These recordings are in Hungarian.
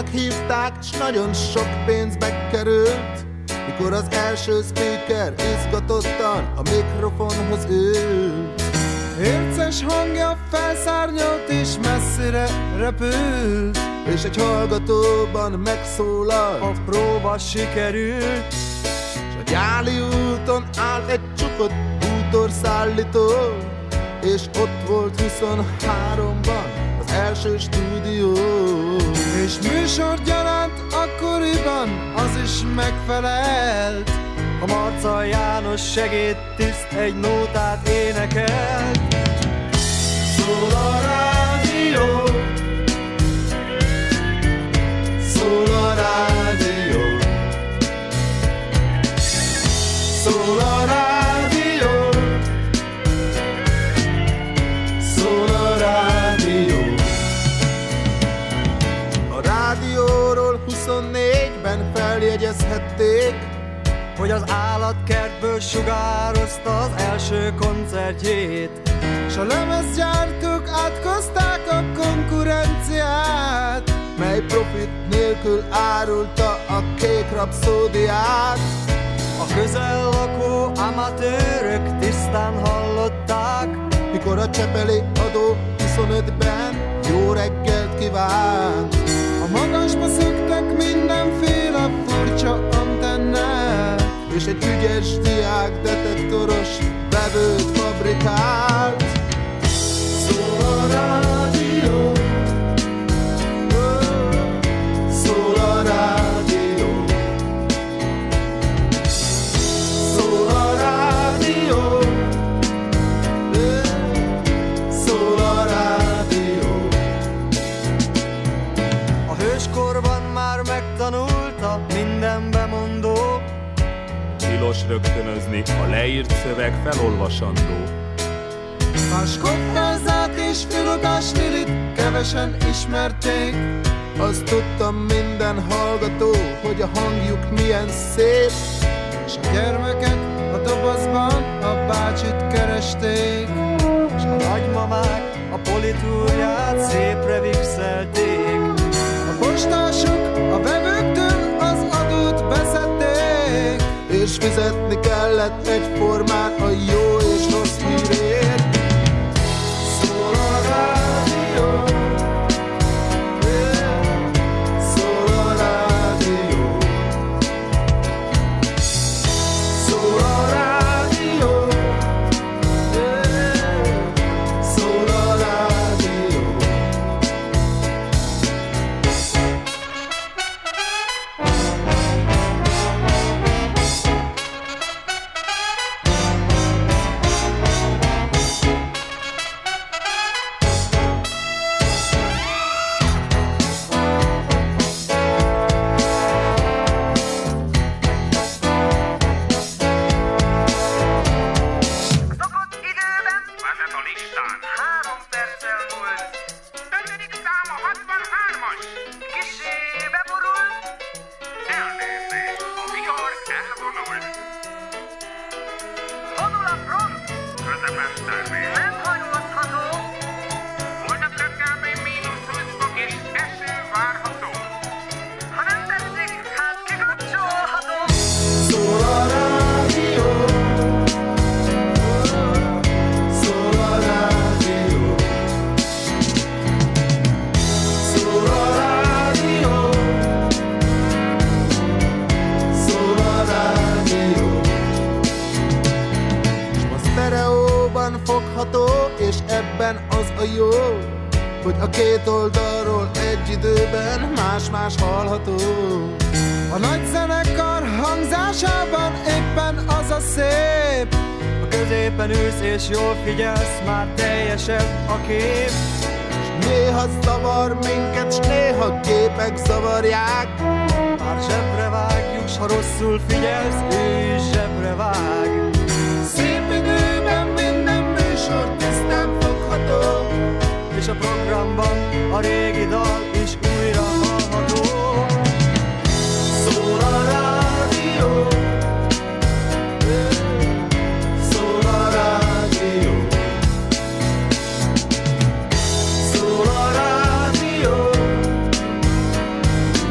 Rádiónak hívták, s nagyon sok pénzbe került, mikor az első speaker izgatottan a mikrofonhoz ült. Érces hangja felszárnyalt és messzire repült, és egy hallgatóban megszólalt, a próba sikerült. s a Gyáli úton állt egy csukott bútorszállító, és ott volt 23-ban az első stúdió. És műsorgyaránt akkoriban az is megfelelt, a Marcay János segédtiszt egy nótát énekelt. Szól a rádió, szól a rádió, szól a rádió, szól a rádió. A rádióról 24-ben feljegyezhették, hogy az állatkertből sugározta az első koncertjét, s a lemezgyártók átkozták a konkurenciát, mely profit nélkül árulta a Kék Rapszódiát. a közel lakó amatőrök tisztán hallották, mikor a Csepeli adó 25-ben jó reggelt kívánt. a magasba szöktek mindenféle furcsa antennák, és egy ügyes diák detektoros vevőt fabrikált. Szól a rádió, szól a rádió, szól a rádió, szól a rádió. A hőskorban már megtanulta minden bemondó, tilos rögtönözni, a leírt szöveg felolvasandó. más koppázát és filogás stilit kevesen ismerték. Azt tudtam minden hallgató, hogy a hangjuk milyen szép, És a gyermekek a dobozban a bácsit keresték, és a nagymamák a politúrját szépre vixelték. A postások a vevőktől az adót beszedték, és fizetni kellett egyformán a jó és rossz hírért. Szól a rádió, szól a rádió, szól a rádió, szól a rádió. És ebben az a jó, hogy a két oldalról egy időben más-más hallható. A nagy zenekar hangzásában éppen az a szép, a középen ülsz és jól figyelsz, már teljesebb a kép. S néha zavar minket, s néha képek zavarják, Már zsebre vágjuk, s ha rosszul figyelsz, ő is zsebre vág. Szép időben minden műsor tisztán fogható, és a programban a régi dal is újra hallható. Szól a rádió, szól a rádió, szól a rádió,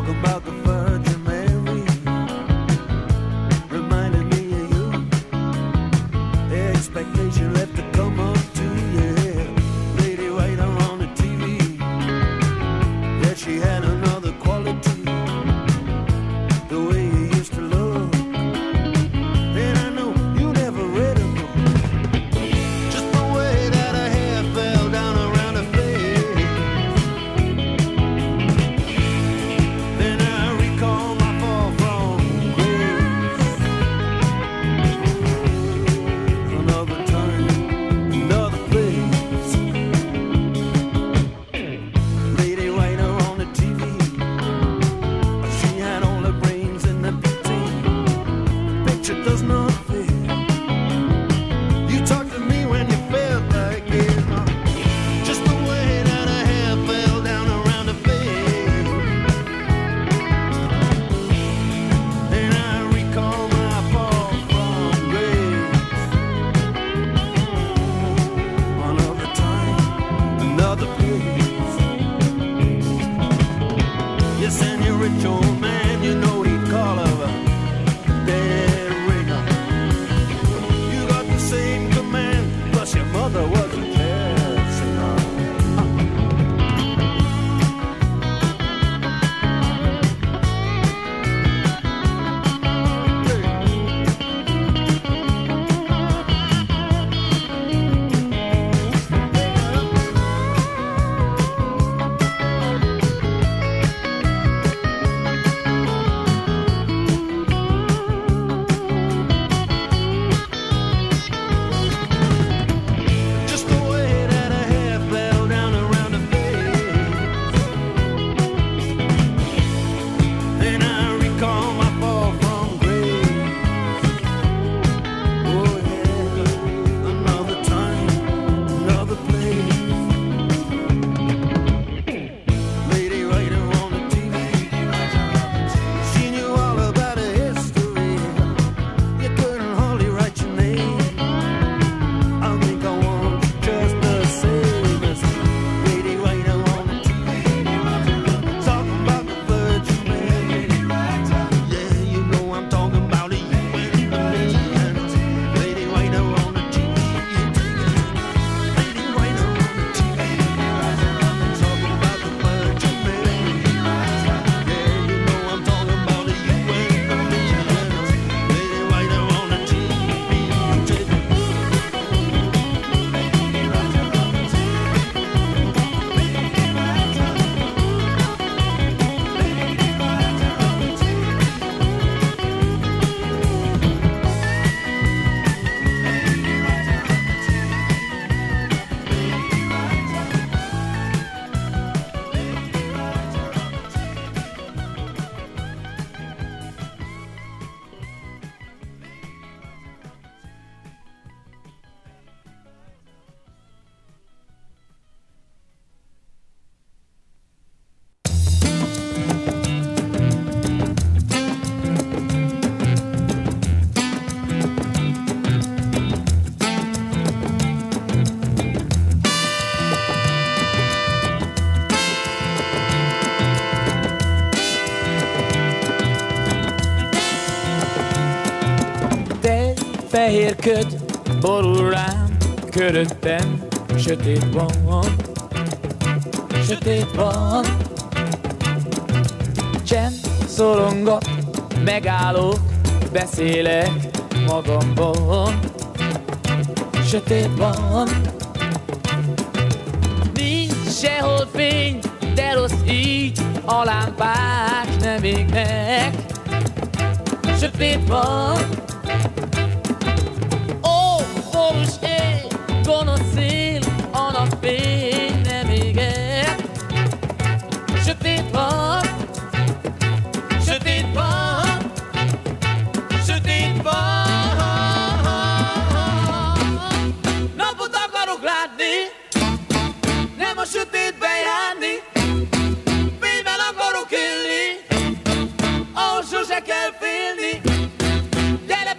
about the Virgin Mary, reminding me of you. The expectation left to come up to you. Lady Writer on the TV, yeah, she had another quality, the way you used to look. And I know you never read a book, just the way that her hair fell down around her face. Then I recall my fall from grace. Another time, another place. Lady Writer on the TV, she had all her brains in the picture. The picture does not fit. You talked to me when you felt like it, just the way that her hair fell down around her face. And I recall my fall from grace. Another time, another place. Yes, and your rich old man, you know he'd call her a dead ringer. You got the same command, plus your mother was a jazz singer. Just the way that her hair fell down around her face. Then I recall my fall from grace. Oh yeah, another time, another place. Lady Writer on the TV, she knew all about her history. You couldn't hardly write your name. I think I want you just the same as Lady Writer on the TV, talking about the Virgin Mary. Yeah, you know I'm talking about you and me. Lady Writer on the TV, Lady Writer on the TV, talking about the Virgin Mary. Yeah, you know I'm talking about you and me. Lady Writer on the TV. Fehér köd borul rám, köröttem sötét van, sötét van. Csend szorongat, megállok, beszélek magamban, sötét van. Nincs sehol fény, de rossz így, a lámpák nem égnek, sötét van. Borús éj, gonosz szél, a napfény nem éget. Sötét van, sötét van, sötét van. Napot akarok látni, nem a sötétben járni. Fényben akarok élni, ahol sose kell félni. Gyere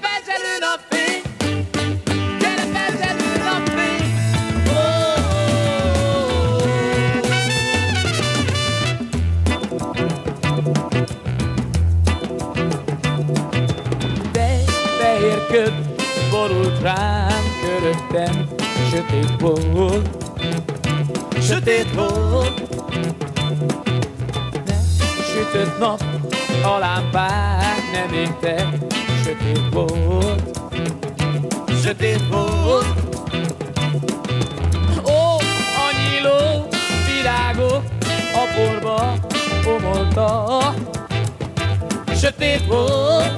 köd borult rám köröttem, sötét volt, sötét volt. Sütött nap, a lámpák nem égtek, sötét volt, sötét volt. Ó, a nyíló virágok a porba omoltak, sötét volt.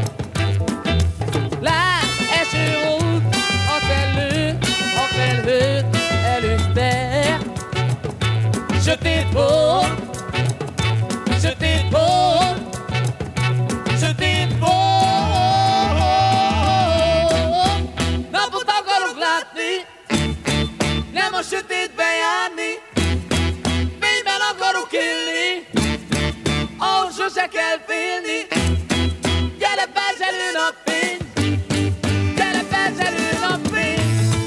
Lát, eső volt, a felhőt előzte, sötét volt, sötét volt, sötét volt. Napot akarok látni, nem a sötétben járni, fényben akarok élni, ahol sose kell félni. Gyere perzelő napfény, gyere perzelő napfény.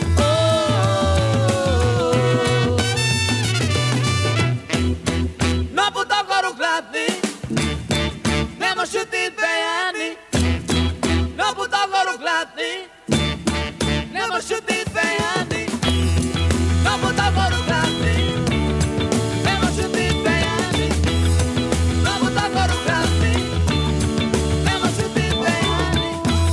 Napot akarok látni, nem a sötétben járni. Napot akarok látni, nem a sötétben járni. Napot akarok látni, nem a sötétben járni. Napot akarok látni, nem a sötétben járni.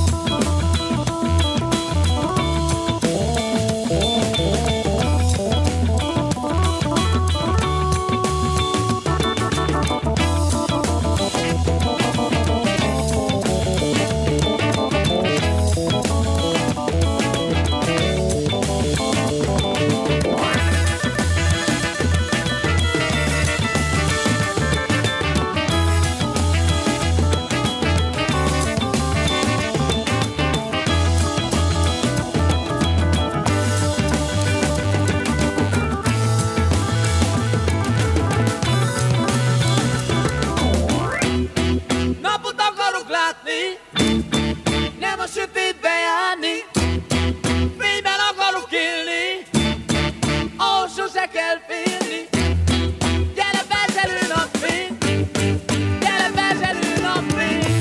Napot akarok látni, nem a sötétben járni, fényben akarok élni, ahol sose kell félni. Gyere perzelő napfény, gyere perzelő napfény.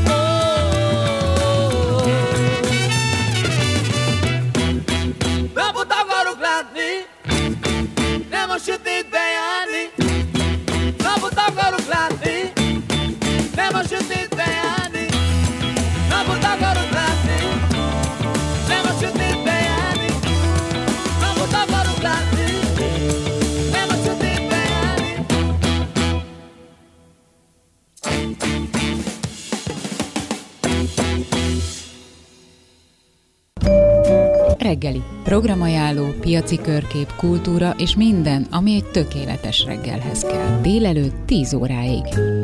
Napot akarok látni, nem a sötétben járni. Napot akarok látni, nem a sötétben járni. Napot akarok látni, nem a sötétben járni. Napot akarok látni, nem a sötétben járni. Reggeli. Programajánló, piaci körkép, kultúra és minden, ami egy tökéletes reggelhez kell. Délelőtt 10 óráig.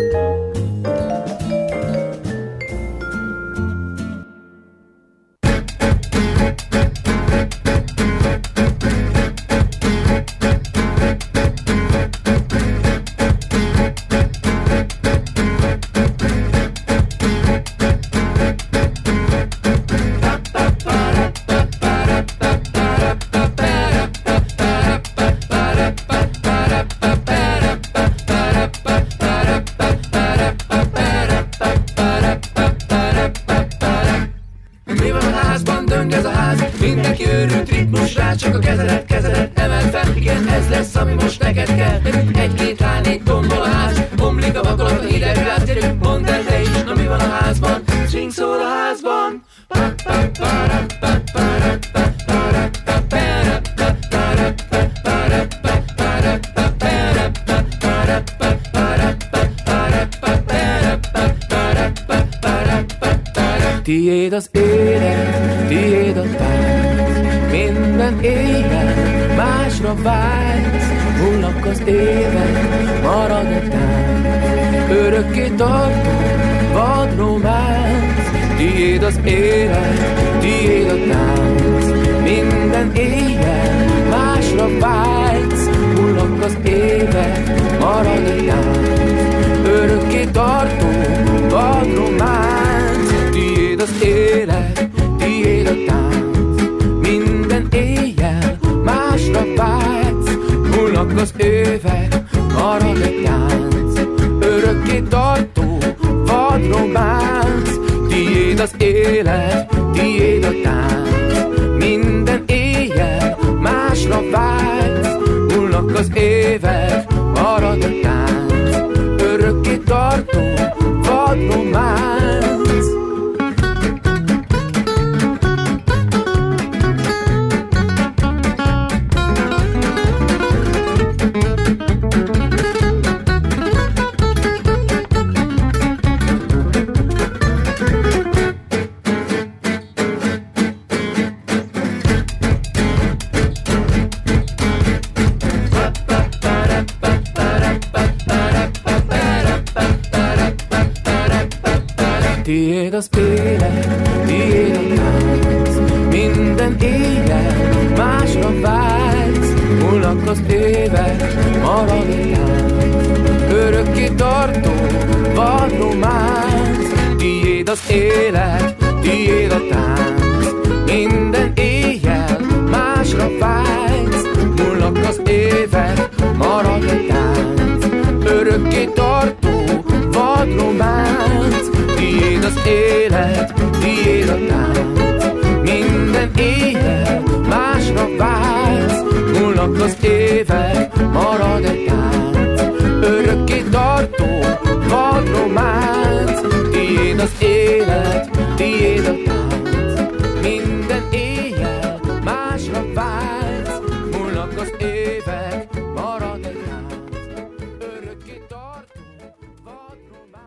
Csak a kezedet emeld fel, igen, ez lesz, ami most neked kell. Egy-két hányék tombol a ház, bomlik a vakolat, a hideg gáz, gyerünk, mondd el te is, na mi van a házban? Swing szól a házban. Tiéd az élet, tiéd a tánc, minden éjjel másra vágysz, múlnak az évek, marad a tánc, örökké tartó vad románc. Tiéd az élet, tiéd a tánc, minden éjjel másra vágysz, múlnak az évek, marad a tánc, örökké tartó vad románc. Tiéd az élet, tiéd a tánc, minden éjjel másra vágysz, múlnak az évek, marad a tánc, örökké tartó vad románc. Tiéd Tiéd az élet, tiéd a tánc, minden éjjel másra vágysz. Múlnak az évek, marad a tánc, örökké tartó vadrománc. Tiéd az élet, tiéd a tánc, minden éjjel másra vágysz. Múlnak az évek, marad a tánc, örökké tartó vadrománc. Tiéd az élet, tiéd a tánc, minden éjjel másra vágysz. Múlnak az évek, marad a tánc, örökké tartó vadrománc. Tiéd az élet, tiéd a tánc, minden éjjel másra vágysz. Múlnak az évek, marad egy tánc, örökké tartó vadrománc. Tiéd az élet, tiéd a tánc, minden éjjel másra vágysz. Múlnak az évek, marad egy tánc, örökké tartó vadrománc.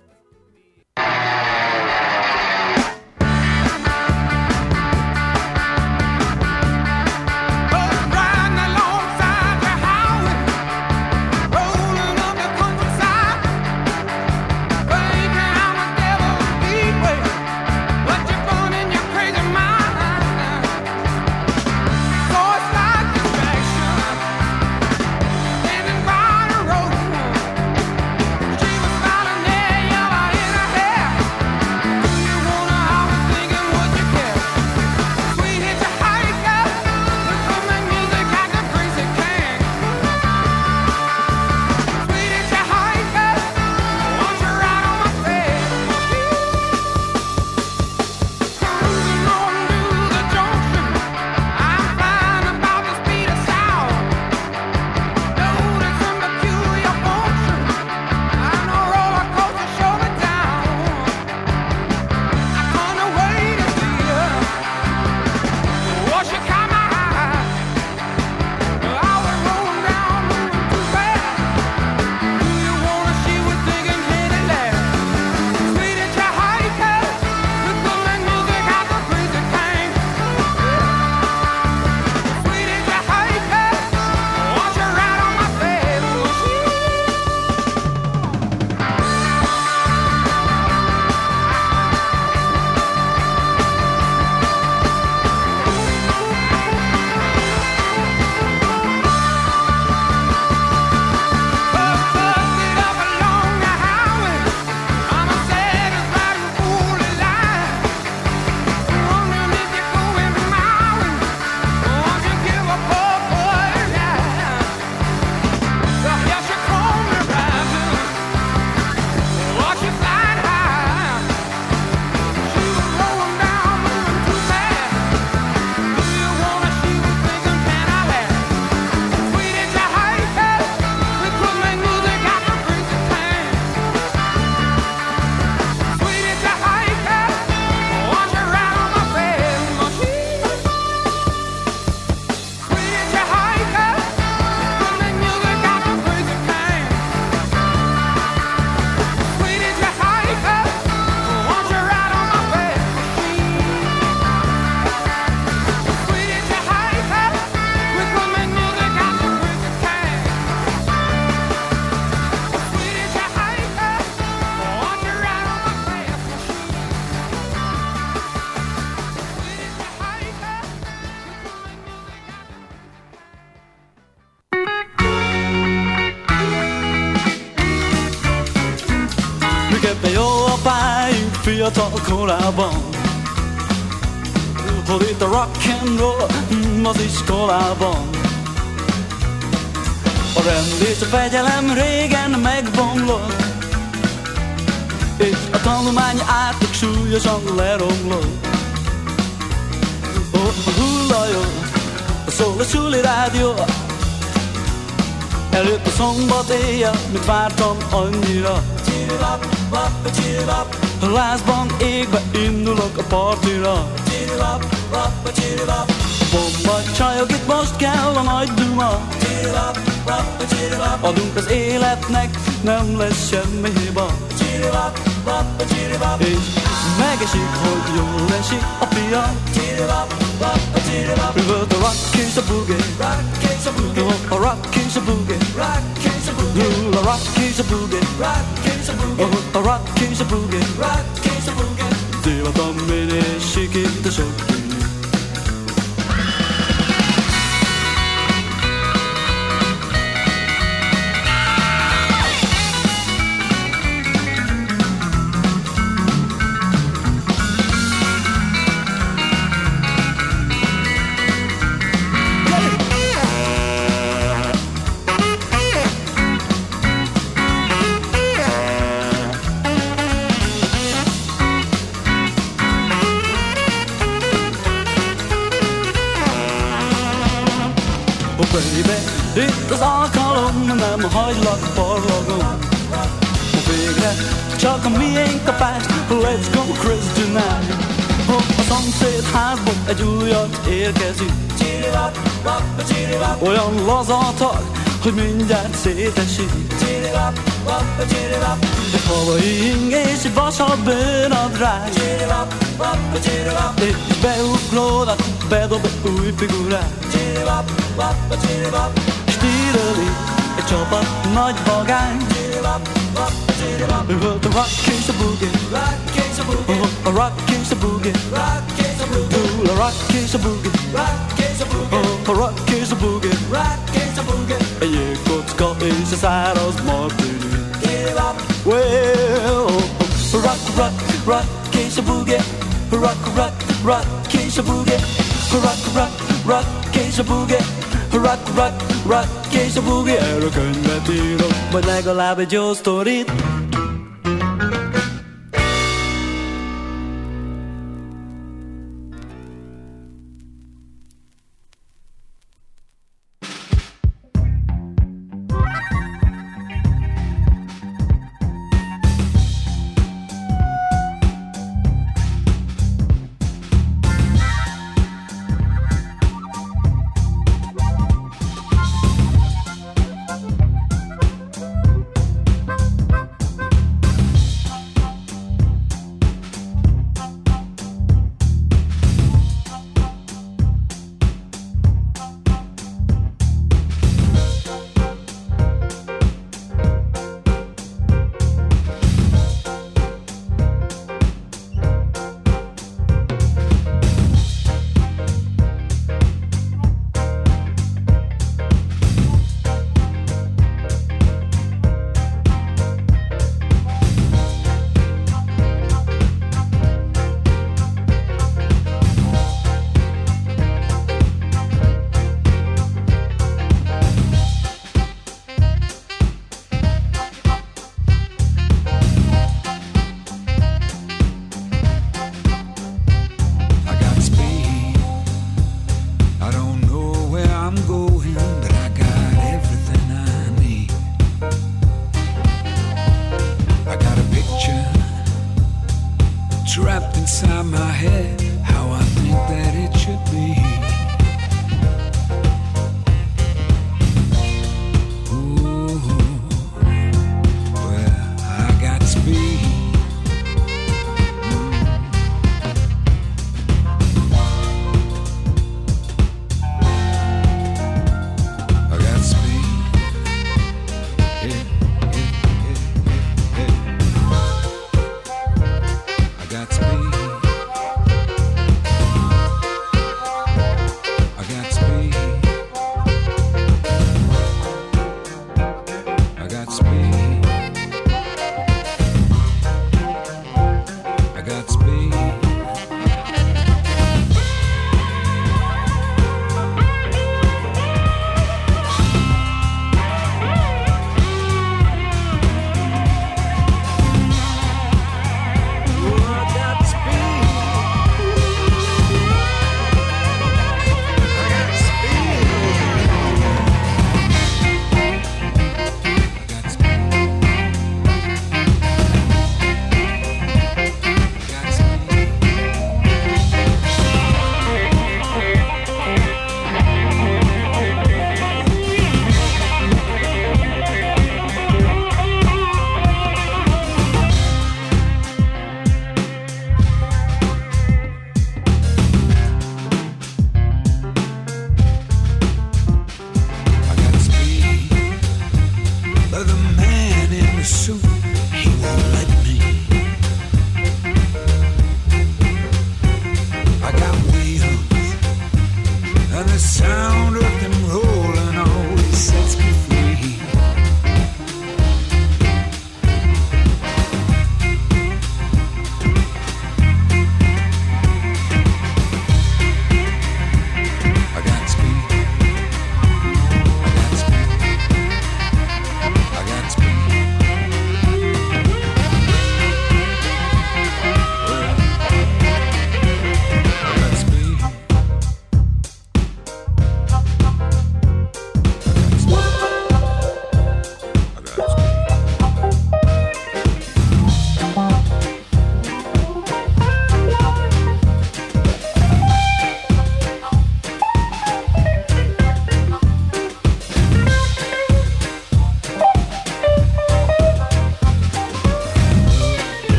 Miképpen jó a pályunk fiatal korában, hogy itt a rock'n'roll az iskolában. A rend és a fegyelem régen megbomlott, és A tanulmányi átlag súlyosan leromlott. A hullajó, szól a suli rádió. Előtt a szombat éjjel, mit vártam annyira. A lázban égbe indulok a partira. Bomba csajok, itt most kell a nagy duma. Adunk az életnek, nem lesz semmi hiba. És megesik, hogy jól esik a pia. Rövölt a rock és a boogie. A rock és a boogie. Rúl a rock és a boogie. A rock és a boogie. Divatom minés, sikít a sok bűnő. Itt az alkalom, nem hagylak parlagon. Végre csak a miénk kapás, let's go crazy tonight. A szomszéd házból egy újat érkezik. Olyan lazatak, hogy mindjárt szétesik. Egy havai ing és egy vasalt bőrnadrág. És beuglódat, bedob egy új figurát. Stíröli egy csapat nagy vagány. Üvölt a rock és a boogie. A rock és a boogie. Túl a rock és a boogie. A rock és a boogie. Egy jégkocka és a száraz martini. Well, rock, rock, rock és a boogie. Rock, rock, rock és a boogie. Rock, rock, rock és a boogie. Rock, rock, rock és a boogie. Erről könyvet írok, vagy legalább egy jó sztorit. Trapped inside my head, how I think that it should be.